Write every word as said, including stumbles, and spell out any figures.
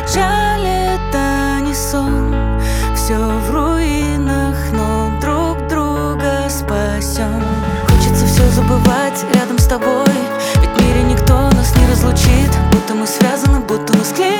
Жаль, это не сон, все в руинах, но друг друга спасем. Хочется все забывать рядом с тобой, ведь в мире никто нас не разлучит. Будто мы связаны, будто мы склеены